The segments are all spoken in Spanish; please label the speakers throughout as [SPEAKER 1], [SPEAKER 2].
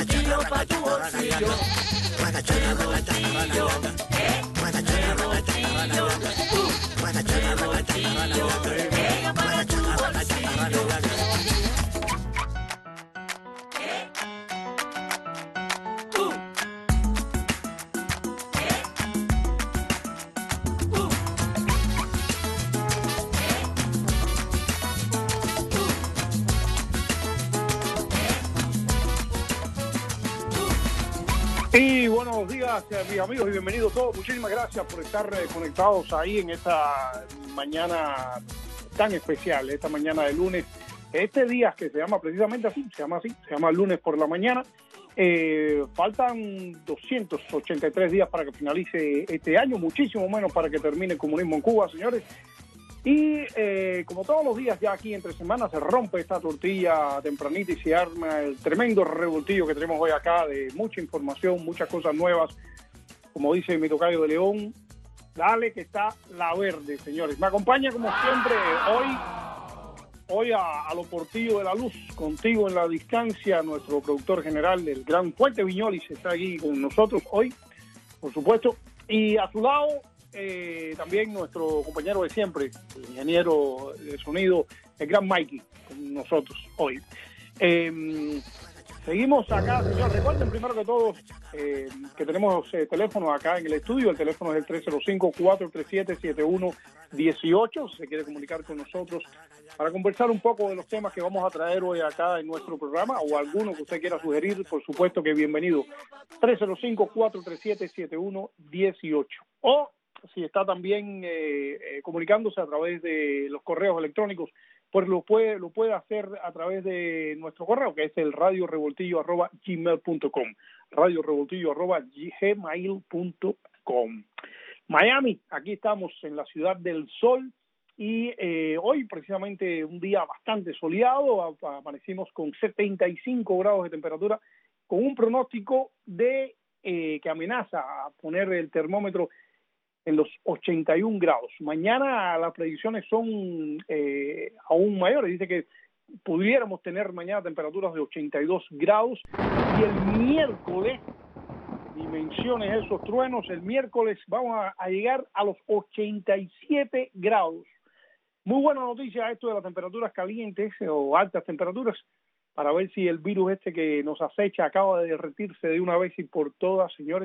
[SPEAKER 1] bolsillo pa' tu bolsillo. De bolsillo, de bolsillo, de bolsillo, pega para tu bolsillo.
[SPEAKER 2] Y buenos días, mis amigos, y bienvenidos todos. Muchísimas gracias por estar conectados ahí en esta mañana tan especial, esta mañana de lunes. Este día que se llama precisamente así, se llama lunes por la mañana. Faltan 283 días para que finalice este año, muchísimo menos para que termine el comunismo en Cuba, señores. Y como todos los días ya aquí entre semanas se rompe esta tortilla tempranita y se arma el tremendo revoltillo que tenemos hoy acá de mucha información, muchas cosas nuevas. Como dice mi tocayo de León, dale que está la verde, señores. Me acompaña como siempre hoy a los portillos de la luz, contigo en la distancia, nuestro productor general, el gran Fuerte Viñolis, está aquí con nosotros hoy, por supuesto. Y a su lado también nuestro compañero de siempre, el ingeniero de sonido, el gran Mikey, con nosotros hoy. Seguimos acá, señor. Recuerden primero que todo que tenemos teléfono acá en el estudio. El teléfono es el 305-437-7118. Si se quiere comunicar con nosotros para conversar un poco de los temas que vamos a traer hoy acá en nuestro programa o alguno que usted quiera sugerir, por supuesto que bienvenido. 305-437-7118. O si está también comunicándose a través de los correos electrónicos, pues lo puede hacer a través de nuestro correo, que es el radiorevoltillo@gmail.com, radiorevoltillo@gmail.com. Miami, aquí estamos en la ciudad del sol y hoy precisamente un día bastante soleado, amanecimos con 75 grados de temperatura, con un pronóstico de que amenaza a poner el termómetro en los 81 grados. Mañana las predicciones son aún mayores. Dice que pudiéramos tener mañana temperaturas de 82 grados y el miércoles, dimensiones esos truenos, el miércoles vamos a llegar a los 87 grados. Muy buena noticia esto de las temperaturas calientes o altas temperaturas, para ver si el virus este que nos acecha acaba de derretirse de una vez y por todas, señores.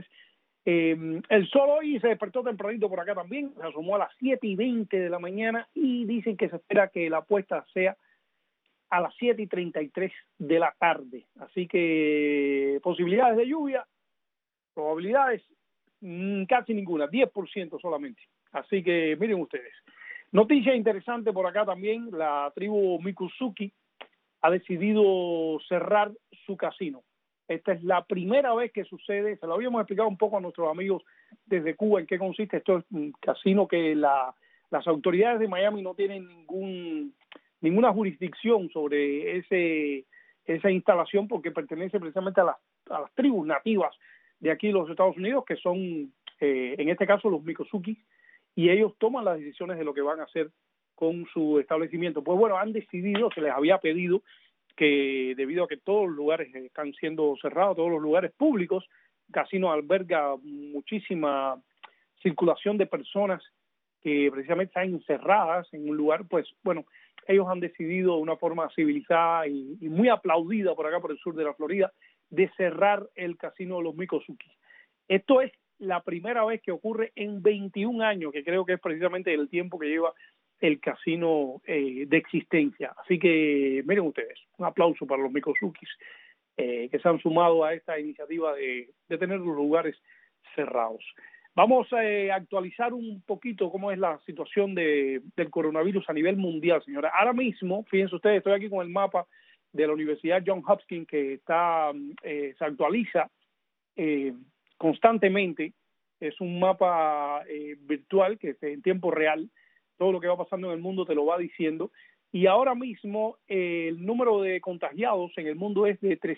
[SPEAKER 2] El sol hoy se despertó tempranito por acá también, se asomó a las 7:20 de la mañana y dicen que se espera que la puesta sea a las 7:33 de la tarde. Así que posibilidades de lluvia, probabilidades casi ninguna, 10% solamente. Así que miren ustedes. Noticia interesante por acá también, la tribu Miccosukee ha decidido cerrar su casino. Esta es la primera vez que sucede, se lo habíamos explicado un poco a nuestros amigos desde Cuba en qué consiste. Esto es un casino que las autoridades de Miami no tienen ninguna jurisdicción sobre esa instalación porque pertenece precisamente a las tribus nativas de aquí de los Estados Unidos, que son en este caso los Miccosukee, y ellos toman las decisiones de lo que van a hacer con su establecimiento. Pues bueno, han decidido, se les había pedido que debido a que todos los lugares están siendo cerrados, todos los lugares públicos, el casino alberga muchísima circulación de personas que precisamente están encerradas en un lugar, pues bueno, ellos han decidido de una forma civilizada y muy aplaudida por acá por el sur de la Florida de cerrar el casino de los Miccosukee. Esto es la primera vez que ocurre en 21 años, que creo que es precisamente el tiempo que lleva el casino de existencia. Así que miren ustedes, un aplauso para los Miccosukee que se han sumado a esta iniciativa de tener los lugares cerrados. Vamos a actualizar un poquito cómo es la situación del coronavirus a nivel mundial, señora. Ahora mismo, fíjense ustedes, estoy aquí con el mapa de la Universidad Johns Hopkins que se actualiza constantemente. Es un mapa virtual que es en tiempo real. Todo lo que va pasando en el mundo te lo va diciendo. Y ahora mismo el número de contagiados en el mundo es de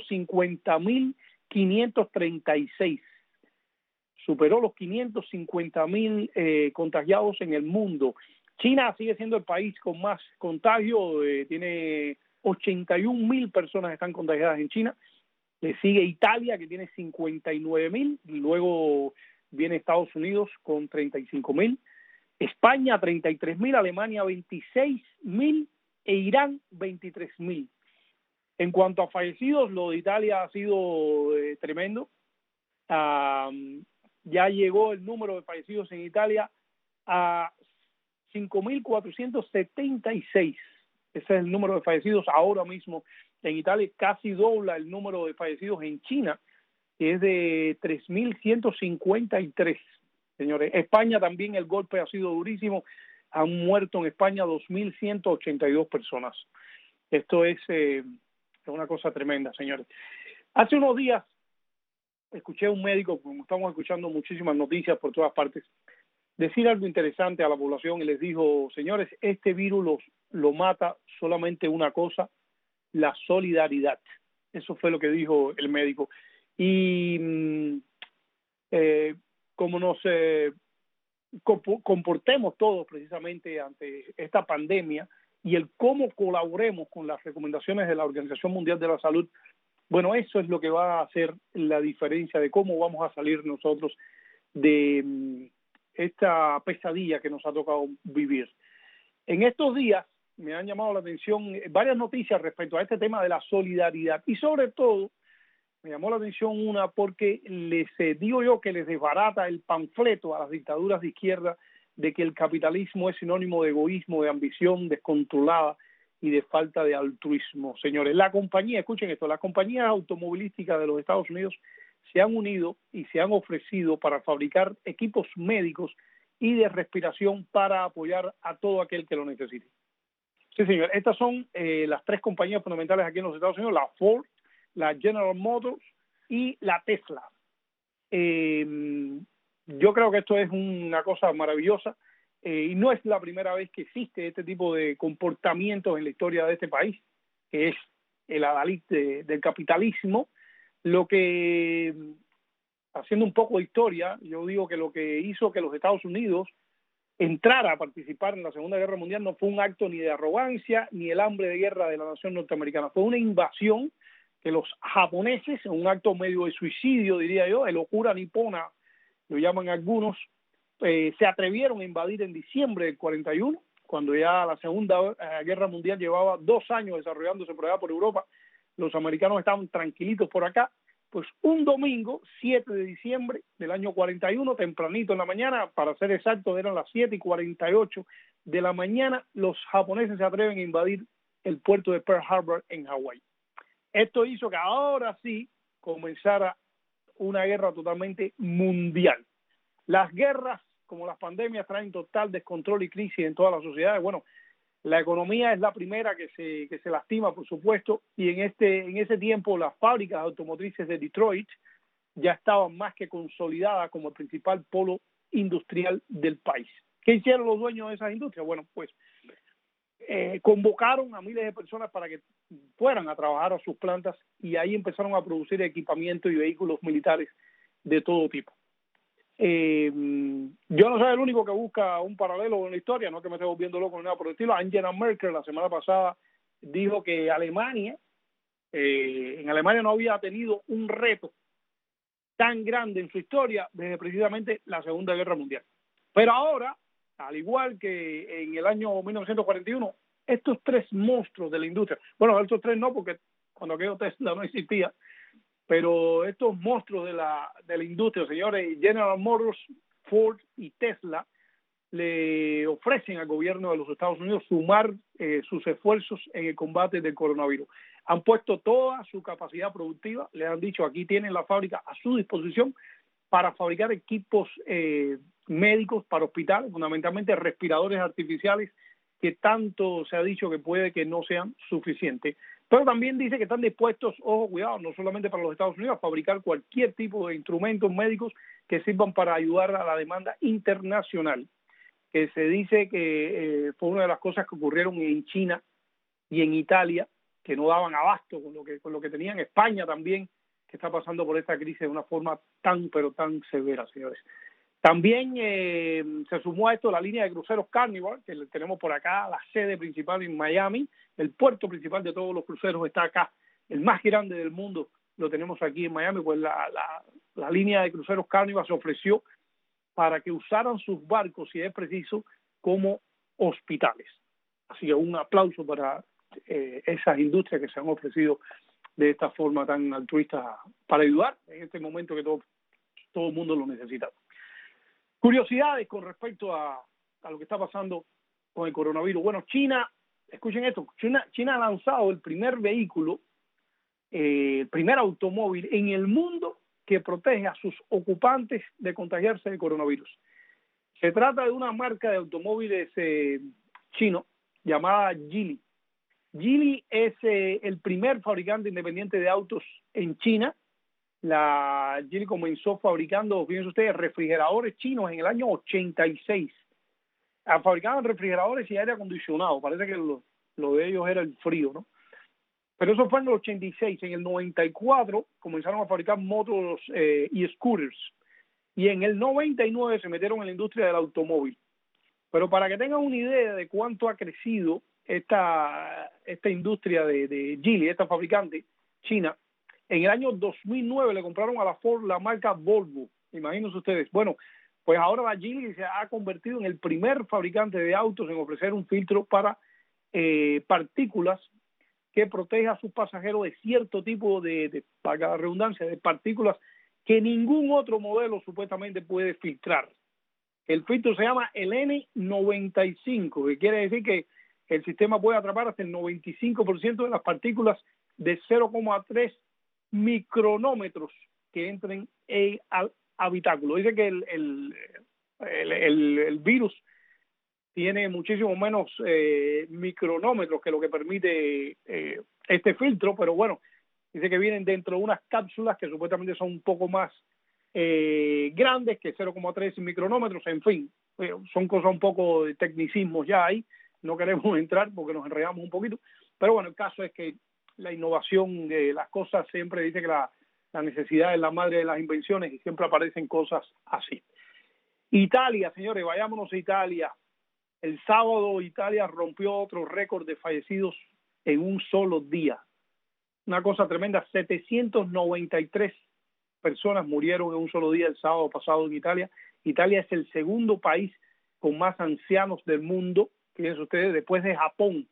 [SPEAKER 2] 350.536. Superó los 550.000 contagiados en el mundo. China sigue siendo el país con más contagio, tiene 81.000 personas que están contagiadas en China. Le sigue Italia, que tiene 59.000, luego viene Estados Unidos con 35.000, España 33.000, Alemania 26.000 e Irán 23.000. En cuanto a fallecidos, lo de Italia ha sido tremendo. Ya llegó el número de fallecidos en Italia a 5.476. Ese es el número de fallecidos ahora mismo en Italia. Casi dobla el número de fallecidos en China, que es de 3.153. Señores, España también el golpe ha sido durísimo. Han muerto en España 2.182 personas. Esto es una cosa tremenda, señores. Hace unos días escuché a un médico, como estamos escuchando muchísimas noticias por todas partes, decir algo interesante a la población y les dijo, señores, este virus lo mata solamente una cosa, la solidaridad. Eso fue lo que dijo el médico. Y como nos comportemos todos precisamente ante esta pandemia y el cómo colaboremos con las recomendaciones de la Organización Mundial de la Salud, bueno, eso es lo que va a hacer la diferencia de cómo vamos a salir nosotros de esta pesadilla que nos ha tocado vivir. En estos días me han llamado la atención varias noticias respecto a este tema de la solidaridad y sobre todo me llamó la atención una porque digo yo que les desbarata el panfleto a las dictaduras de izquierda de que el capitalismo es sinónimo de egoísmo, de ambición descontrolada y de falta de altruismo. Señores, la compañía, escuchen esto, las compañías automovilísticas de los Estados Unidos se han unido y se han ofrecido para fabricar equipos médicos y de respiración para apoyar a todo aquel que lo necesite. Sí, señor, estas son las tres compañías fundamentales aquí en los Estados Unidos, la Ford, la General Motors y la Tesla. Yo creo que esto es una cosa maravillosa y no es la primera vez que existe este tipo de comportamientos en la historia de este país, que es el adalid del capitalismo. Lo que, haciendo un poco de historia, yo digo que lo que hizo que los Estados Unidos entrara a participar en la Segunda Guerra Mundial no fue un acto ni de arrogancia ni el hambre de guerra de la nación norteamericana, fue una invasión que los japoneses, en un acto medio de suicidio, diría yo, de locura nipona, lo llaman algunos, se atrevieron a invadir en diciembre del 41, cuando ya la Segunda Guerra Mundial llevaba 2 años desarrollándose por allá por Europa, los americanos estaban tranquilitos por acá. Pues un domingo, 7 de diciembre del año 41, tempranito en la mañana, para ser exactos, eran las 7:48 de la mañana, los japoneses se atreven a invadir el puerto de Pearl Harbor en Hawái. Esto hizo que ahora sí comenzara una guerra totalmente mundial. Las guerras, como las pandemias, traen total descontrol y crisis en todas las sociedades. Bueno, la economía es la primera que se lastima, por supuesto, y en ese tiempo las fábricas automotrices de Detroit ya estaban más que consolidadas como el principal polo industrial del país. ¿Qué hicieron los dueños de esas industrias? Bueno, pues convocaron a miles de personas para que fueran a trabajar a sus plantas y ahí empezaron a producir equipamiento y vehículos militares de todo tipo. Yo no soy el único que busca un paralelo en la historia, no que me esté volviendo loco ni nada por el estilo. Angela Merkel la semana pasada dijo que Alemania, en Alemania no había tenido un reto tan grande en su historia desde precisamente la Segunda Guerra Mundial. Pero ahora, al igual que en el año 1941, estos tres monstruos de la industria, bueno, estos tres no, porque cuando aquello Tesla no existía, pero estos monstruos de la industria, señores, General Motors, Ford y Tesla, le ofrecen al gobierno de los Estados Unidos sumar sus esfuerzos en el combate del coronavirus. Han puesto toda su capacidad productiva, le han dicho aquí tienen la fábrica a su disposición para fabricar equipos médicos para hospitales, fundamentalmente respiradores artificiales que tanto se ha dicho que puede que no sean suficientes. Pero también dice que están dispuestos, ojo, cuidado, no solamente para los Estados Unidos, a fabricar cualquier tipo de instrumentos médicos que sirvan para ayudar a la demanda internacional, que se dice que fue una de las cosas que ocurrieron en China y en Italia, que no daban abasto con lo que tenían. España también, que está pasando por esta crisis de una forma tan, pero tan severa, señores. También se sumó a esto la línea de cruceros Carnival, que tenemos por acá, la sede principal en Miami, el puerto principal de todos los cruceros está acá, el más grande del mundo lo tenemos aquí en Miami, pues la línea de cruceros Carnival se ofreció para que usaran sus barcos, si es preciso, como hospitales. Así que un aplauso para esas industrias que se han ofrecido de esta forma tan altruista para ayudar en este momento que todo el mundo lo necesita. Curiosidades con respecto a lo que está pasando con el coronavirus. Bueno, China, escuchen esto, China ha lanzado el primer vehículo, el primer automóvil en el mundo que protege a sus ocupantes de contagiarse de coronavirus. Se trata de una marca de automóviles chino llamada Geely. Geely es el primer fabricante independiente de autos en China. La Geely comenzó fabricando, fíjense ustedes, refrigeradores chinos en el año 86. Fabricaban refrigeradores y aire acondicionado. Parece que lo de ellos era el frío, ¿no? Pero eso fue en el 86. En el 94 comenzaron a fabricar motos y scooters. Y en el 99 se metieron en la industria del automóvil. Pero para que tengan una idea de cuánto ha crecido esta industria de Geely, esta fabricante china, en el año 2009 le compraron a la Ford la marca Volvo. Imagínense ustedes. Bueno, pues ahora la Geely se ha convertido en el primer fabricante de autos en ofrecer un filtro para partículas que protege a sus pasajeros de cierto tipo para la redundancia, de partículas que ningún otro modelo supuestamente puede filtrar. El filtro se llama el N95, que quiere decir que el sistema puede atrapar hasta el 95% de las partículas de 0,3 micronómetros que entren al habitáculo. Dice que el virus tiene muchísimo menos micronómetros que lo que permite este filtro, pero bueno, dice que vienen dentro de unas cápsulas que supuestamente son un poco más grandes que 0,3 micronómetros, en fin, son cosas un poco de tecnicismos ya ahí, no queremos entrar porque nos enredamos un poquito, pero bueno, el caso es que la innovación de las cosas siempre dice que la necesidad es la madre de las invenciones y siempre aparecen cosas así. Italia, señores, vayámonos a Italia. El sábado Italia rompió otro récord de fallecidos en un solo día. Una cosa tremenda, 793 personas murieron en un solo día el sábado pasado en Italia. Italia es el segundo país con más ancianos del mundo, fíjense ustedes, después de Japón.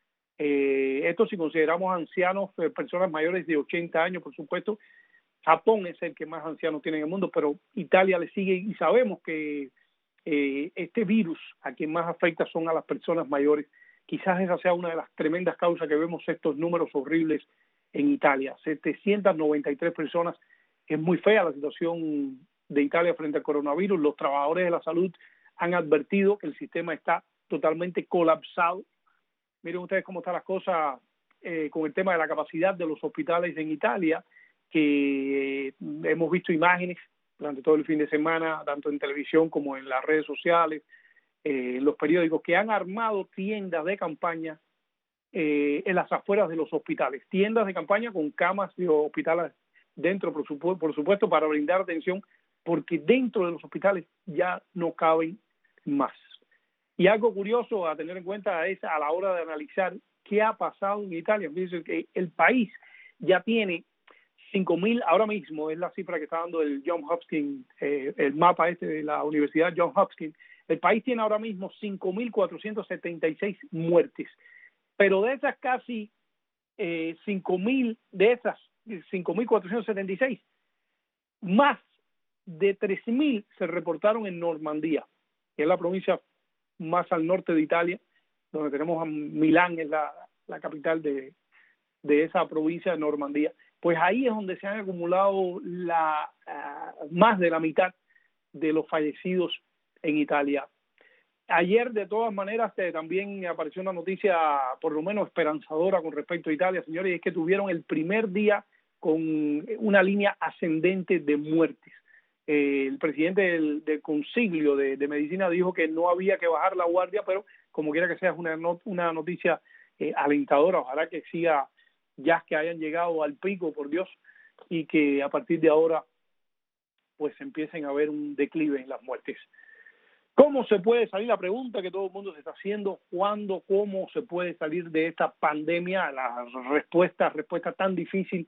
[SPEAKER 2] Esto si consideramos ancianos, personas mayores de 80 años, por supuesto. Japón es el que más ancianos tiene en el mundo, pero Italia le sigue y sabemos que este virus a quien más afecta son a las personas mayores. Quizás esa sea una de las tremendas causas que vemos estos números horribles en Italia. 793 personas. Es muy fea la situación de Italia frente al coronavirus. Los trabajadores de la salud han advertido que el sistema está totalmente colapsado. Miren ustedes cómo están las cosas con el tema de la capacidad de los hospitales en Italia, que hemos visto imágenes durante todo el fin de semana, tanto en televisión como en las redes sociales, en los periódicos, que han armado tiendas de campaña en las afueras de los hospitales, tiendas de campaña con camas de hospitales dentro, por supuesto, para brindar atención, porque dentro de los hospitales ya no caben más. Y algo curioso a tener en cuenta es a la hora de analizar qué ha pasado en Italia. Fíjense que el país ya tiene 5.000, ahora mismo es la cifra que está dando el Johns Hopkins, el mapa de la Universidad Johns Hopkins. El país tiene ahora mismo 5.476 muertes, pero de esas casi 5.000, de esas 5.476, más de 3.000 se reportaron en Normandía, que es la provincia más al norte de Italia, donde tenemos a Milán, es la capital de esa provincia de Normandía. Pues ahí es donde se han acumulado más de la mitad de los fallecidos en Italia. Ayer, de todas maneras, también apareció una noticia por lo menos esperanzadora con respecto a Italia, señores, y es que tuvieron el primer día con una línea ascendente de muertes. El presidente del Consiglio de Medicina dijo que no había que bajar la guardia, pero como quiera que sea, es una noticia alentadora. Ojalá que siga, ya que hayan llegado al pico, por Dios, y que a partir de ahora pues empiecen a haber un declive en las muertes. ¿Cómo se puede salir? La pregunta que todo el mundo se está haciendo, ¿cuándo, cómo se puede salir de esta pandemia? La respuesta tan difícil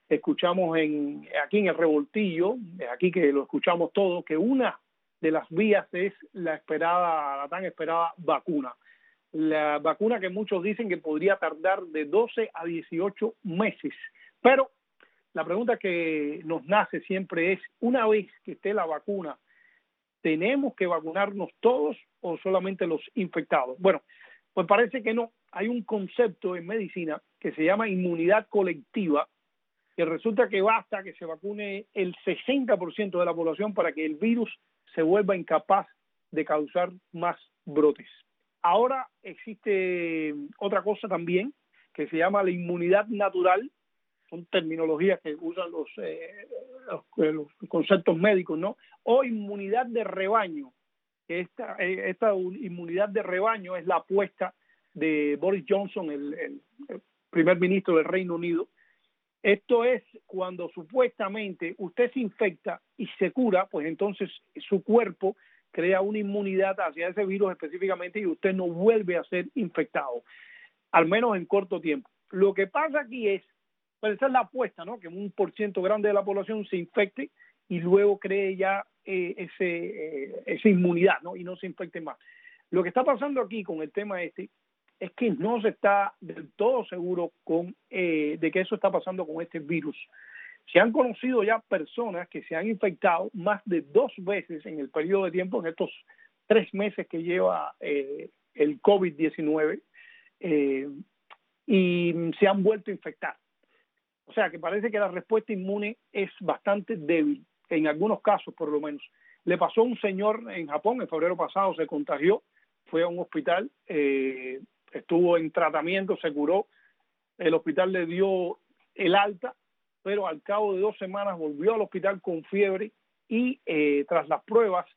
[SPEAKER 2] escuchamos aquí en el revoltillo, aquí que lo escuchamos todos, que una de las vías es la tan esperada vacuna. La vacuna que muchos dicen que podría tardar de 12 a 18 meses. Pero la pregunta que nos nace siempre es, una vez que esté la vacuna, ¿tenemos que vacunarnos todos o solamente los infectados? Bueno, pues parece que no. Hay un concepto en medicina que se llama inmunidad colectiva, que resulta que basta que se vacune el 60% de la población para que el virus se vuelva incapaz de causar más brotes. Ahora existe otra cosa también que se llama la inmunidad natural. Son terminologías que usan los conceptos médicos, ¿no? O inmunidad de rebaño. Esta inmunidad de rebaño es la apuesta de Boris Johnson, el primer ministro del Reino Unido. Esto es cuando supuestamente usted se infecta y se cura, pues entonces su cuerpo crea una inmunidad hacia ese virus específicamente y usted no vuelve a ser infectado, al menos en corto tiempo. Lo que pasa aquí es, pues esa es la apuesta, ¿no? Que un % grande de la población se infecte y luego cree ya esa inmunidad, ¿no? Y no se infecte más. Lo que está pasando aquí con el tema es que no se está del todo seguro de que eso está pasando con este virus. Se han conocido ya personas que se han infectado más de 2 veces en el periodo de tiempo, en estos 3 meses que lleva el COVID-19, y se han vuelto a infectar. O sea que parece que la respuesta inmune es bastante débil, en algunos casos por lo menos. Le pasó a un señor en Japón, en febrero pasado se contagió, fue a un hospital, estuvo en tratamiento, se curó, el hospital le dio el alta, pero al cabo de 2 semanas volvió al hospital con fiebre y tras las pruebas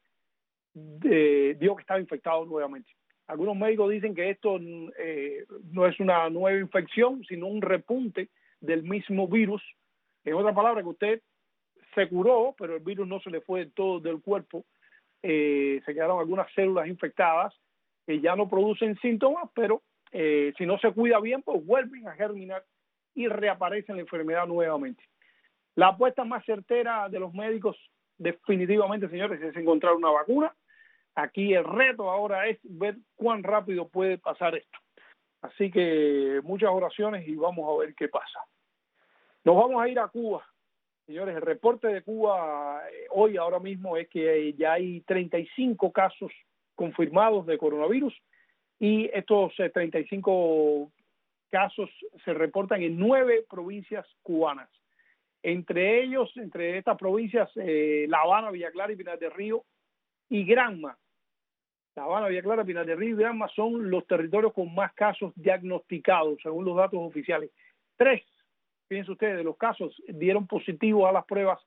[SPEAKER 2] dio que estaba infectado nuevamente. Algunos médicos dicen que esto no es una nueva infección, sino un repunte del mismo virus. En otras palabras, que usted se curó, pero el virus no se le fue del todo del cuerpo. Se quedaron algunas células infectadas que ya no producen síntomas, pero si no se cuida bien, pues vuelven a germinar y reaparece la enfermedad nuevamente. La apuesta más certera de los médicos, definitivamente, señores, es encontrar una vacuna. Aquí el reto ahora es ver cuán rápido puede pasar esto. Así que muchas oraciones y vamos a ver qué pasa. Nos vamos a ir a Cuba. Señores, el reporte de Cuba hoy, ahora mismo, es que ya hay 35 casos confirmados de coronavirus y estos 35 casos se reportan en 9 provincias cubanas. Entre estas provincias, La Habana, Villa Clara y Pinar del Río y Granma. La Habana, Villa Clara, Pinar del Río y Granma son los territorios con más casos diagnosticados, según los datos oficiales. 3, fíjense ustedes, de los casos dieron positivo a las pruebas,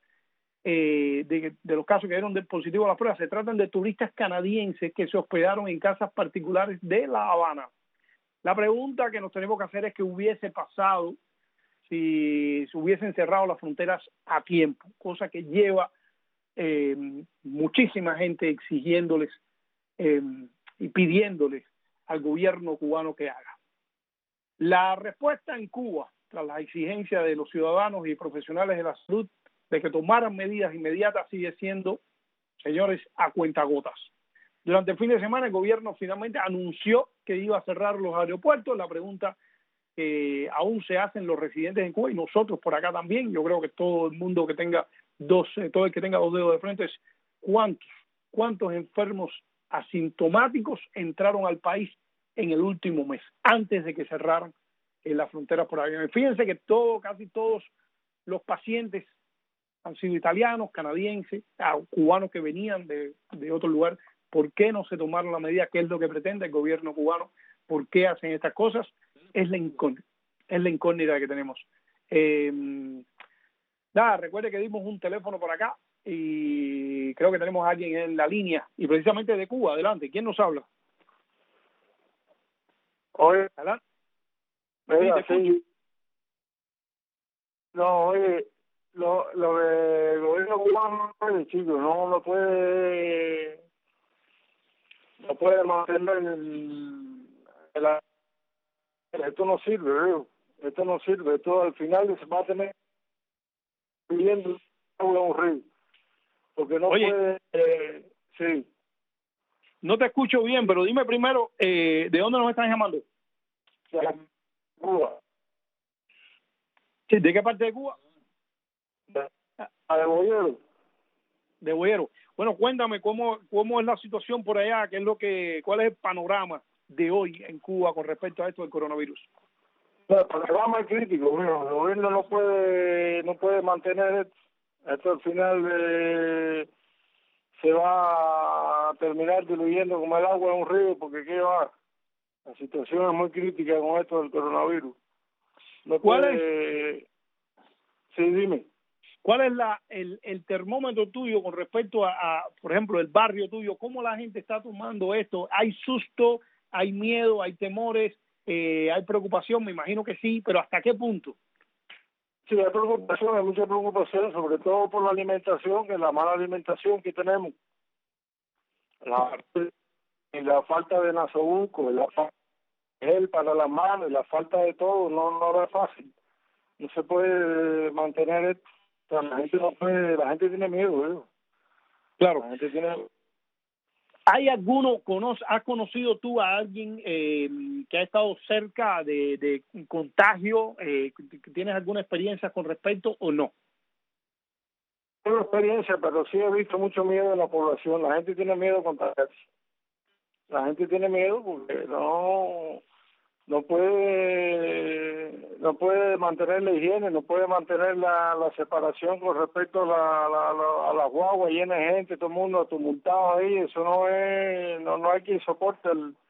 [SPEAKER 2] de los casos que dieron positivo a las pruebas, se tratan de turistas canadienses que se hospedaron en casas particulares de La Habana. La pregunta que nos tenemos que hacer es qué hubiese pasado si se hubiesen cerrado las fronteras a tiempo, cosa que lleva muchísima gente exigiéndoles y pidiéndoles al gobierno cubano que haga. La respuesta en Cuba, tras la exigencia de los ciudadanos y profesionales de la salud de que tomaran medidas inmediatas, sigue siendo, señores, a cuentagotas. Durante el fin de semana el gobierno finalmente anunció que iba a cerrar los aeropuertos. La pregunta que aún se hacen los residentes en Cuba y nosotros por acá también, yo creo que todo el mundo que tenga todo el que tenga 2 dedos de frente, es cuántos enfermos asintomáticos entraron al país en el último mes, antes de que cerraran las fronteras por avión. Fíjense que casi todos los pacientes han sido italianos, canadienses, cubanos que venían de otro lugar. ¿Por qué no se tomaron la medida? ¿Qué es lo que pretende el gobierno cubano? ¿Por qué hacen estas cosas? Es la incógnita que tenemos. Recuerde que dimos un teléfono por acá y creo que tenemos a alguien en la línea y precisamente de Cuba. Adelante, ¿quién nos habla?
[SPEAKER 3] Oye,
[SPEAKER 2] ¿Adelante?
[SPEAKER 3] mira, sí. No, oye, lo del gobierno cubano, chico, no puede mantener esto no sirve, veo. Esto no sirve, esto al final se va a tener viviendo agua en un río, porque no
[SPEAKER 2] Oye,
[SPEAKER 3] puede, sí,
[SPEAKER 2] no te escucho bien, pero dime primero, ¿de dónde nos están llamando?
[SPEAKER 3] de Cuba,
[SPEAKER 2] Sí, ¿de qué parte de Cuba?
[SPEAKER 3] a de Boyero.
[SPEAKER 2] De Boyero. Bueno, cuéntame cómo es la situación por allá, cuál es el panorama de hoy en Cuba con respecto a esto del coronavirus.
[SPEAKER 3] El panorama es crítico, bueno, el gobierno no puede mantener esto al final se va a terminar diluyendo como el agua en un río, porque ¿qué va? La situación es muy crítica con esto del coronavirus. No puede... Sí, dime.
[SPEAKER 2] ¿Cuál es el termómetro tuyo con respecto a, por ejemplo, el barrio tuyo? ¿Cómo la gente está tomando esto? ¿Hay susto? ¿Hay miedo? ¿Hay temores? ¿Hay preocupación? Me imagino que sí, pero ¿hasta qué punto?
[SPEAKER 3] Sí, hay preocupación, hay mucha preocupación, sobre todo por la alimentación, que es la mala alimentación que tenemos. La falta de nasobuco, la falta de gel para las manos, la falta de todo, no es fácil. No se puede mantener esto. O sea, la gente tiene miedo, ¿eh?
[SPEAKER 2] Claro.
[SPEAKER 3] La gente tiene...
[SPEAKER 2] ¿Hay has conocido tú a alguien que ha estado cerca de contagio? ¿Tienes alguna experiencia con respecto o no?
[SPEAKER 3] Tengo experiencia, pero sí he visto mucho miedo en la población. La gente tiene miedo a contagiarse. La gente tiene miedo porque no puede mantener la higiene, no puede mantener la separación con respecto a las guaguas llenas de gente, todo el mundo tumultado ahí. Eso no hay quien soporte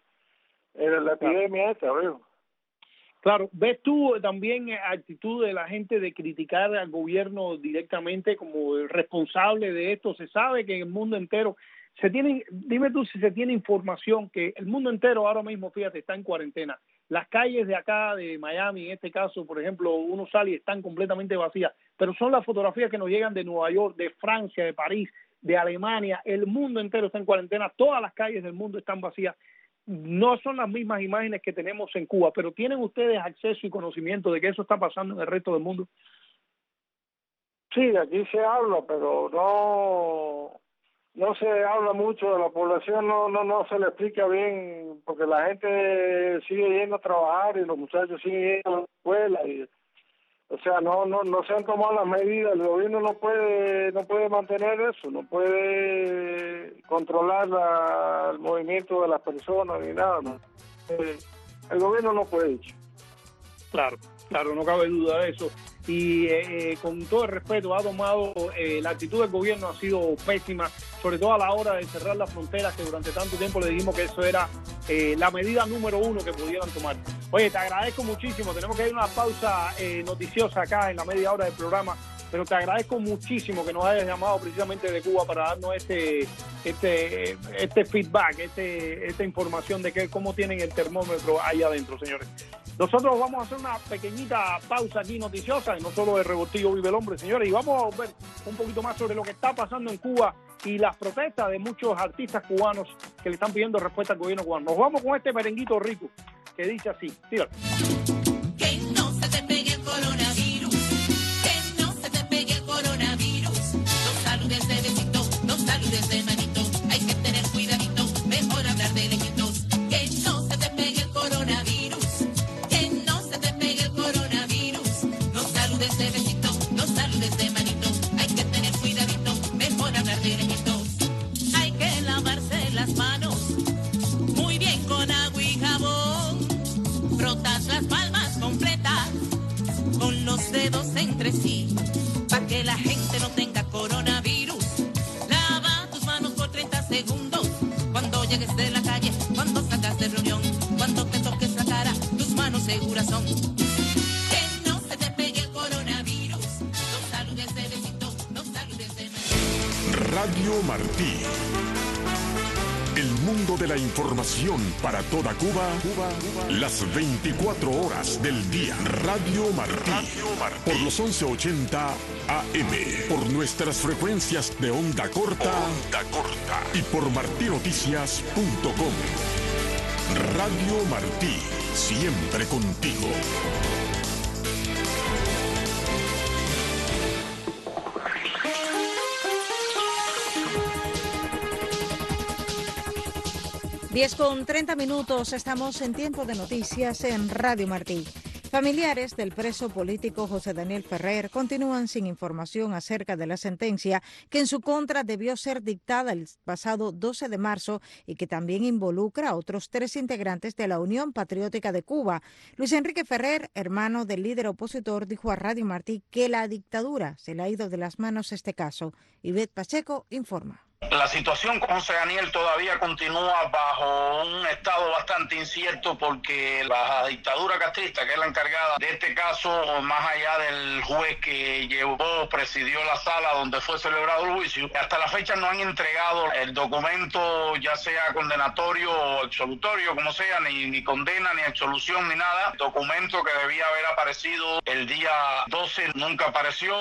[SPEAKER 3] la epidemia esta, veo.
[SPEAKER 2] Claro, ¿ves tú también actitud de la gente de criticar al gobierno directamente como el responsable de esto? Se sabe que en el mundo entero dime tú si se tiene información que el mundo entero ahora mismo, fíjate, está en cuarentena. Las calles de acá, de Miami, en este caso, por ejemplo, uno sale y están completamente vacías, pero son las fotografías que nos llegan de Nueva York, de Francia, de París, de Alemania. El mundo entero está en cuarentena, todas las calles del mundo están vacías. No son las mismas imágenes que tenemos en Cuba, pero ¿tienen ustedes acceso y conocimiento de que eso está pasando en el resto del mundo?
[SPEAKER 3] Sí, aquí se habla, pero no se habla mucho de la población, no se le explica bien, porque la gente sigue yendo a trabajar y los muchachos siguen yendo a la escuela y o sea, no se han tomado las medidas. El gobierno no puede mantener eso, no puede controlar el movimiento de las personas ni nada. ¿No? El gobierno no puede.
[SPEAKER 2] Claro, no cabe duda de eso. Y con todo el respeto, ha tomado la actitud del gobierno ha sido pésima, sobre todo a la hora de cerrar las fronteras, que durante tanto tiempo le dijimos que eso era la medida número uno que pudieran tomar. Oye, te agradezco muchísimo. Tenemos que ir a una pausa noticiosa acá en la media hora del programa, pero te agradezco muchísimo que nos hayas llamado precisamente de Cuba para darnos este feedback, esta información de cómo tienen el termómetro ahí adentro, señores. Nosotros vamos a hacer una pequeñita pausa aquí noticiosa, y no solo de Revoltillo Vive el Hombre, señores, y vamos a ver un poquito más sobre lo que está pasando en Cuba y las protestas de muchos artistas cubanos que le están pidiendo respuesta al gobierno cubano. Nos vamos con este merenguito rico que dice así. Tíralo.
[SPEAKER 1] Que no se te pegue el coronavirus, que no se te pegue el coronavirus. No saludes de besito, no saludes de manito, hay que tener cuidadito, mejor hablar de lejitos. Que no se te pegue el coronavirus, que no se te pegue el coronavirus. No saludes de besito, no saludes de manito, hay que tener cuidadito, mejor hablar de lejitos. Hay que lavarse las manos muy bien con agua y jabón. Frotas las palmas completas con los dedos entre sí, para que la gente no tenga coronavirus. Lava tus manos por 30 segundos cuando llegues de la calle, cuando sacas de reunión, cuando te toques la cara, tus manos seguras son. Que no se te pegue el coronavirus. No saludes de besito, no saludes de besito.
[SPEAKER 4] Radio Martí. El mundo de la información para toda Cuba, las 24 horas del día. Radio Martí, por los 1180 AM, por nuestras frecuencias de onda corta, y por martinoticias.com. Radio Martí, siempre contigo.
[SPEAKER 5] 10:30, estamos en tiempo de noticias en Radio Martí. Familiares del preso político José Daniel Ferrer continúan sin información acerca de la sentencia que en su contra debió ser dictada el pasado 12 de marzo y que también involucra a otros 3 integrantes de la Unión Patriótica de Cuba. Luis Enrique Ferrer, hermano del líder opositor, dijo a Radio Martí que la dictadura se le ha ido de las manos este caso. Ivette Pacheco informa.
[SPEAKER 6] La situación con José Daniel todavía continúa bajo un estado bastante incierto porque la dictadura castrista, que es la encargada de este caso, más allá del juez que presidió la sala donde fue celebrado el juicio, hasta la fecha no han entregado el documento, ya sea condenatorio o absolutorio, como sea, ni condena, ni absolución, ni nada. El documento que debía haber aparecido el día 12 nunca apareció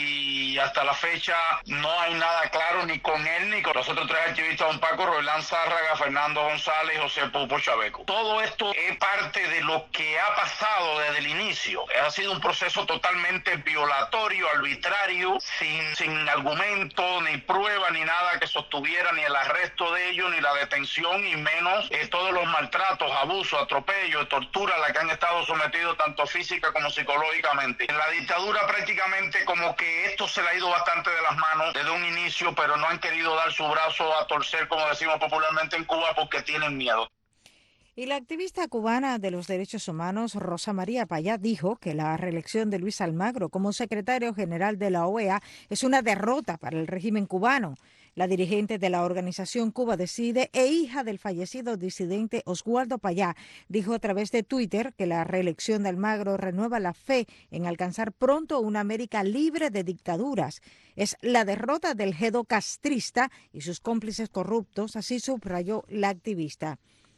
[SPEAKER 6] y hasta la fecha no hay nada claro ni con él ni con los otros 3 activistas, don Paco, Roilán Zárraga, Fernando González y José Pupo Chaveco. Todo esto es parte de lo que ha pasado desde el inicio. Ha sido un proceso totalmente violatorio, arbitrario, sin argumento, ni prueba, ni nada que sostuviera ni el arresto de ellos, ni la detención, y menos todos los maltratos, abusos, atropellos, tortura a la que han estado sometidos tanto física como psicológicamente. En la dictadura prácticamente como que esto se le ha ido bastante de las manos desde un inicio, pero no han querido dar su brazo a torcer, como decimos popularmente en Cuba, porque tienen miedo.
[SPEAKER 5] Y la activista cubana de los derechos humanos, Rosa María Payá, dijo que la reelección de Luis Almagro como secretario general de la OEA es una derrota para el régimen cubano. La dirigente de la organización Cuba Decide e hija del fallecido disidente Oswaldo Payá dijo a través de Twitter que la reelección de Almagro renueva la fe en alcanzar pronto una América libre de dictaduras. Es la derrota del G2 castrista y sus cómplices corruptos, así subrayó la activista.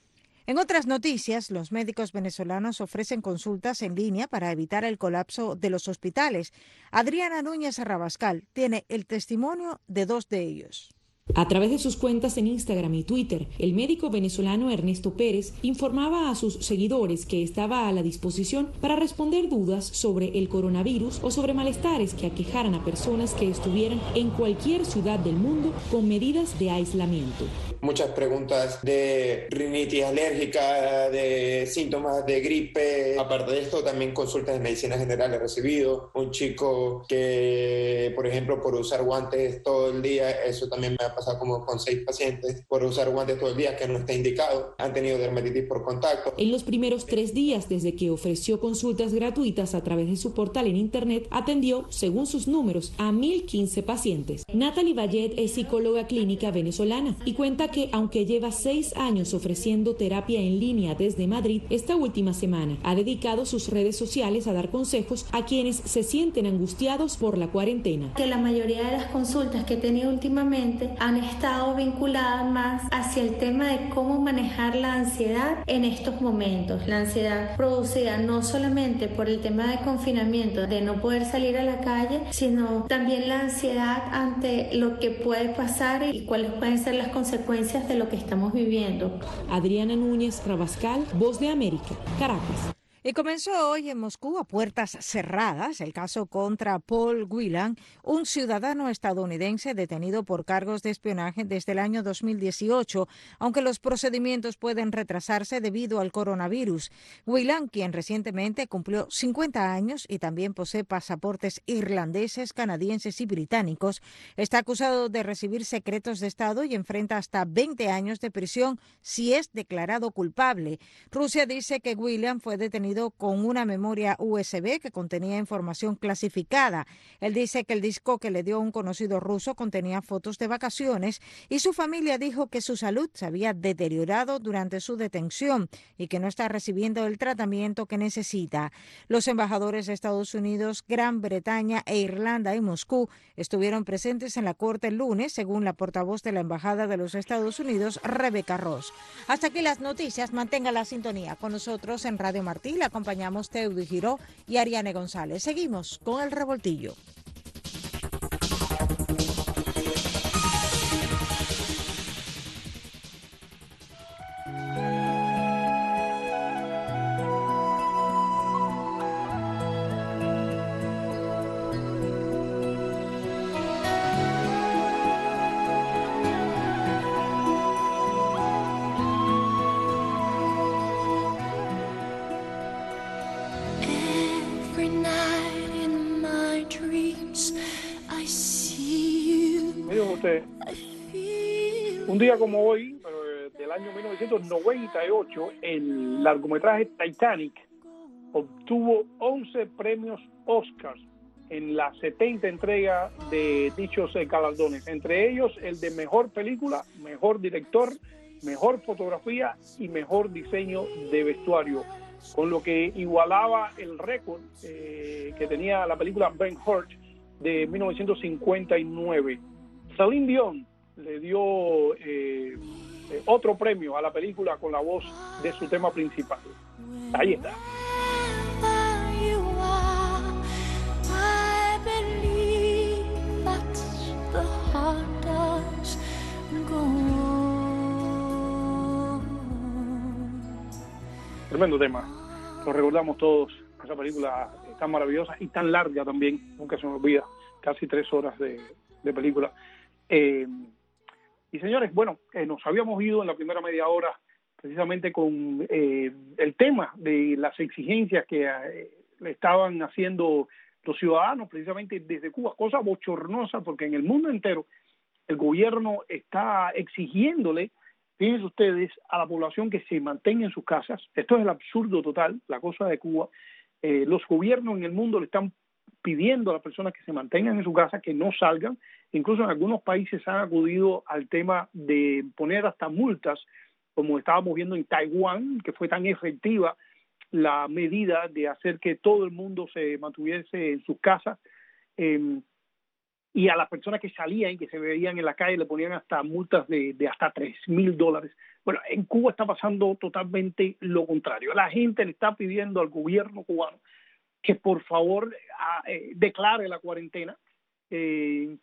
[SPEAKER 5] En otras noticias, los médicos venezolanos ofrecen consultas en línea para evitar el colapso de los hospitales. Adriana Núñez Rabascal tiene el testimonio de 2 de ellos.
[SPEAKER 7] A través de sus cuentas en Instagram y Twitter, el médico venezolano Ernesto Pérez informaba a sus seguidores que estaba a la disposición para responder dudas sobre el coronavirus o sobre malestares que aquejaran a personas que estuvieran en cualquier ciudad del mundo con medidas de aislamiento.
[SPEAKER 8] Muchas preguntas de rinitis alérgica, de síntomas de gripe. Aparte de esto, también consultas de medicina general he recibido. Un chico que, por ejemplo, por usar guantes todo el día, eso también me ha pasado como con 6 pacientes, por usar guantes todo el día que no está indicado, han tenido dermatitis por contacto.
[SPEAKER 7] En los primeros 3 días desde que ofreció consultas gratuitas a través de su portal en internet, atendió, según sus números, a 1.015 pacientes. Natalie Vallet es psicóloga clínica venezolana y cuenta que aunque lleva 6 años ofreciendo terapia en línea desde Madrid, esta última semana ha dedicado sus redes sociales a dar consejos a quienes se sienten angustiados por la cuarentena.
[SPEAKER 9] Que la mayoría de las consultas que he tenido últimamente han estado vinculadas más hacia el tema de cómo manejar la ansiedad en estos momentos. La ansiedad producida no solamente por el tema de confinamiento, de no poder salir a la calle, sino también la ansiedad ante lo que puede pasar y cuáles pueden ser las consecuencias de lo que estamos viviendo.
[SPEAKER 7] Adriana Núñez Rabascal, Voz de América, Caracas.
[SPEAKER 5] Y comenzó hoy en Moscú a puertas cerradas el caso contra Paul Whelan, un ciudadano estadounidense detenido por cargos de espionaje desde el año 2018, aunque los procedimientos pueden retrasarse debido al coronavirus. Whelan, quien recientemente cumplió 50 años y también posee pasaportes irlandeses, canadienses y británicos, está acusado de recibir secretos de Estado y enfrenta hasta 20 años de prisión si es declarado culpable. Rusia dice que Whelan fue detenido con una memoria USB que contenía información clasificada. Él dice que el disco que le dio un conocido ruso contenía fotos de vacaciones y su familia dijo que su salud se había deteriorado durante su detención y que no está recibiendo el tratamiento que necesita. Los embajadores de Estados Unidos, Gran Bretaña e Irlanda en Moscú estuvieron presentes en la corte el lunes, según la portavoz de la Embajada de los Estados Unidos, Rebecca Ross. Hasta aquí las noticias. Mantenga la sintonía con nosotros en Radio Martí. Le acompañamos Teudi Giró y Ariane González. Seguimos con El Revoltillo.
[SPEAKER 2] usted. Un día como hoy, del año 1998, el largometraje Titanic obtuvo 11 premios Oscars en la 70 entrega de dichos galardones, entre ellos el de mejor película, mejor director, mejor fotografía y mejor diseño de vestuario, con lo que igualaba el récord que tenía la película Ben-Hur de 1959. Celine Dion le dio otro premio a la película con la voz de su tema principal. Ahí está. Tremendo tema, lo recordamos todos, esa película tan maravillosa y tan larga también, nunca se me olvida, casi 3 horas de película. Y señores, bueno, nos habíamos ido en la primera media hora precisamente con el tema de las exigencias que le estaban haciendo los ciudadanos precisamente desde Cuba, cosa bochornosa porque en el mundo entero el gobierno está exigiéndole, fíjense ustedes, a la población que se mantenga en sus casas. Esto es el absurdo total, la cosa de Cuba. Los gobiernos en el mundo le están pidiendo a las personas que se mantengan en su casa, que no salgan. Incluso en algunos países han acudido al tema de poner hasta multas, como estábamos viendo en Taiwán, que fue tan efectiva la medida de hacer que todo el mundo se mantuviese en sus casas. Y a las personas que salían y que se veían en la calle le ponían hasta multas de hasta $3,000. Bueno, en Cuba está pasando totalmente lo contrario. La gente le está pidiendo al gobierno cubano que por favor declare la cuarentena, de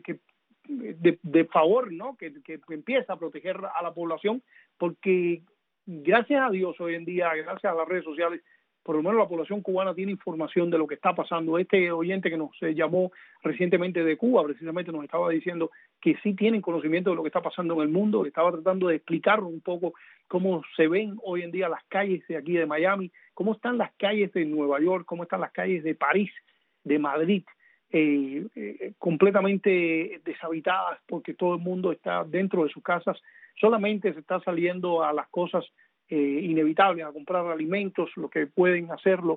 [SPEAKER 2] favor, ¿no? Que empiece a proteger a la población, porque gracias a Dios hoy en día, gracias a las redes sociales, por lo menos la población cubana tiene información de lo que está pasando. Este oyente que nos llamó recientemente de Cuba, precisamente nos estaba diciendo que sí tienen conocimiento de lo que está pasando en el mundo, estaba tratando de explicar un poco cómo se ven hoy en día las calles de aquí de Miami, cómo están las calles de Nueva York, cómo están las calles de París, de Madrid, completamente deshabitadas porque todo el mundo está dentro de sus casas, solamente se está saliendo a las cosas inevitables, a comprar alimentos, lo que pueden hacerlo,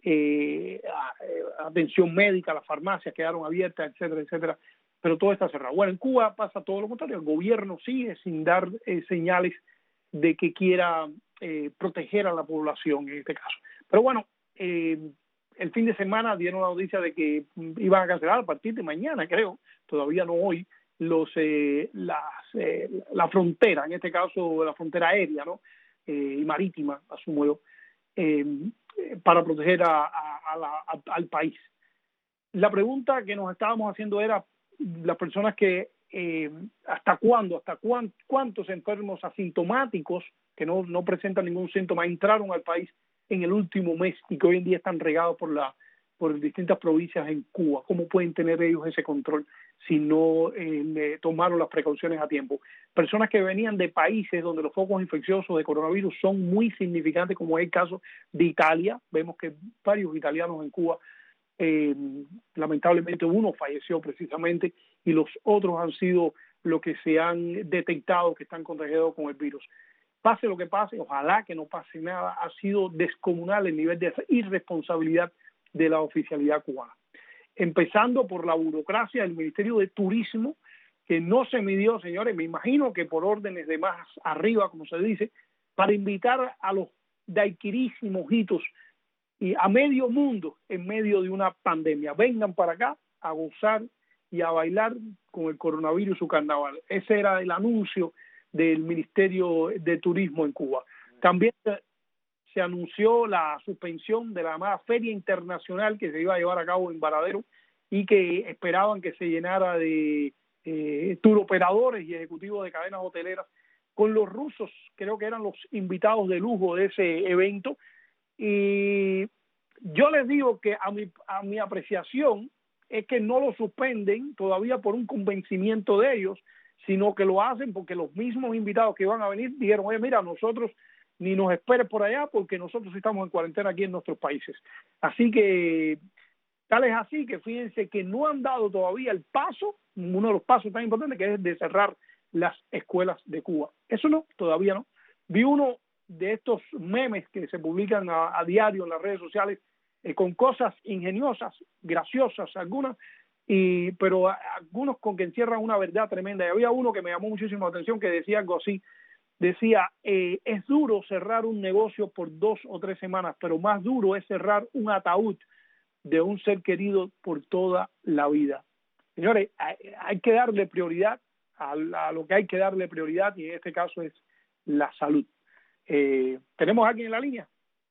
[SPEAKER 2] atención médica, las farmacias quedaron abiertas, etcétera, etcétera, pero todo está cerrado. Bueno, en Cuba pasa todo lo contrario, el gobierno sigue sin dar señales de que quiera proteger a la población en este caso. Pero bueno, el fin de semana dieron la noticia de que iban a cancelar a partir de mañana, creo, todavía no hoy, la frontera, en este caso la frontera aérea, ¿no? Y marítima, asumo yo, para proteger al país. La pregunta que nos estábamos haciendo era las personas que hasta cuántos enfermos asintomáticos que no presentan ningún síntoma entraron al país en el último mes y que hoy en día están regados por distintas provincias en Cuba. ¿Cómo pueden tener ellos ese control si no tomaron las precauciones a tiempo? Personas que venían de países donde los focos infecciosos de coronavirus son muy significantes, como es el caso de Italia. Vemos que varios italianos en Cuba, lamentablemente uno falleció precisamente y los otros han sido los que se han detectado que están contagiados con el virus. Pase lo que pase, ojalá que no pase nada, ha sido descomunal el nivel de irresponsabilidad de la oficialidad cubana. Empezando por la burocracia del Ministerio de Turismo, que no se midió, señores, me imagino que por órdenes de más arriba, como se dice, para invitar a los daiquirísimos hitos y a medio mundo en medio de una pandemia. Vengan para acá a gozar y a bailar con el coronavirus su carnaval. Ese era el anuncio del Ministerio de Turismo en Cuba. También se anunció la suspensión de la llamada Feria Internacional que se iba a llevar a cabo en Varadero y que esperaban que se llenara de turoperadores y ejecutivos de cadenas hoteleras, con los rusos, creo que eran los invitados de lujo de ese evento. Y yo les digo que a mi apreciación es que no lo suspenden todavía por un convencimiento de ellos, sino que lo hacen porque los mismos invitados que iban a venir dijeron, oye, mira, nosotros ni nos esperes por allá porque nosotros estamos en cuarentena aquí en nuestros países. Así que Tal es así que fíjense que no han dado todavía el paso, uno de los pasos tan importantes, que es de cerrar las escuelas de Cuba. Eso no, todavía no. Vi uno de estos memes que se publican a diario en las redes sociales con cosas ingeniosas, graciosas algunas, pero algunos con que encierran una verdad tremenda. Y había uno que me llamó muchísimo la atención que decía algo así. Decía, es duro cerrar un negocio por 2 o 3 semanas, pero más duro es cerrar un ataúd de un ser querido por toda la vida. Señores, hay que darle prioridad a lo que hay que darle prioridad, y en este caso es la salud. ¿Tenemos a alguien en la línea?